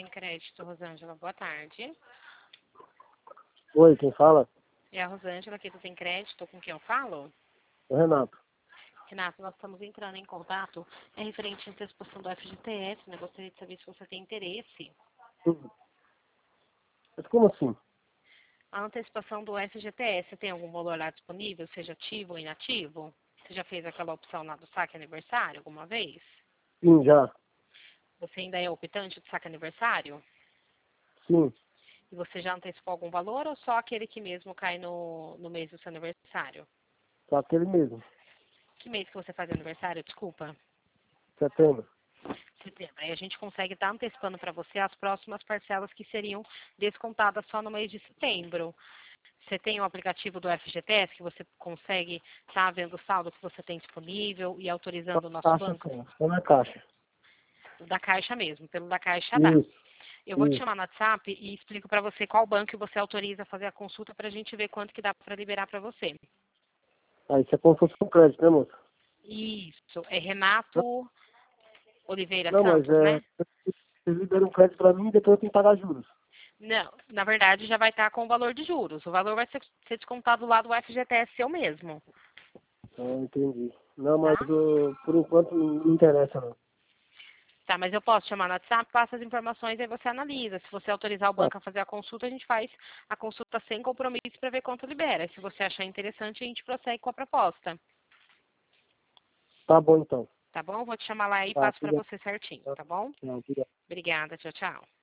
Tem Crédito, Rosângela, boa tarde. Oi, quem fala? É a Rosângela aqui do Tem Crédito, com quem eu falo? O Renato. Renato, nós estamos entrando em contato, é referente à antecipação do FGTS, né? Gostaria de saber se você tem interesse. Mas como assim? A antecipação do FGTS, você tem algum valor lá disponível, seja ativo ou inativo? Você já fez aquela opção lá do saque aniversário alguma vez? Sim, já. Você ainda é optante do saque aniversário? Sim, E você já antecipou algum valor ou só aquele que mesmo cai no mês do seu aniversário? só aquele mesmo. Que mês que você faz aniversário? Desculpa. Setembro. Setembro. Aí a gente consegue estar antecipando para você as próximas parcelas que seriam descontadas só no mês de setembro. Você tem o aplicativo do FGTS que você consegue estar vendo o saldo que você tem disponível e autorizando o nosso Caixa banco? sim, só na caixa. Da Caixa mesmo, pelo da Caixa dá. Isso, Eu vou te isso. chamar no WhatsApp e explico para você qual banco você autoriza a fazer a consulta para a gente ver quanto que dá para liberar para você. Aí isso é como se fosse um crédito, né, moça? Isso, é Renato Oliveira Não, mas Santos, né? vocês liberam um crédito pra mim e depois eu tenho que pagar juros. Não, na verdade já vai estar com o valor de juros. O valor vai ser descontado lá do FGTS seu mesmo, Ah, entendi. Não, mas tá? por enquanto não me interessa, não. Tá, mas eu posso chamar no WhatsApp, passa as informações e aí você analisa. Se você autorizar o Tá, banco a fazer a consulta, a gente faz a consulta sem compromisso para ver quanto libera. Se você achar interessante, a gente prossegue com a proposta. tá bom então. Tá bom? Vou te chamar lá e Tá, passo para obrigado. você certinho, Tchau, tá bom? obrigado. Obrigada, tchau, tchau.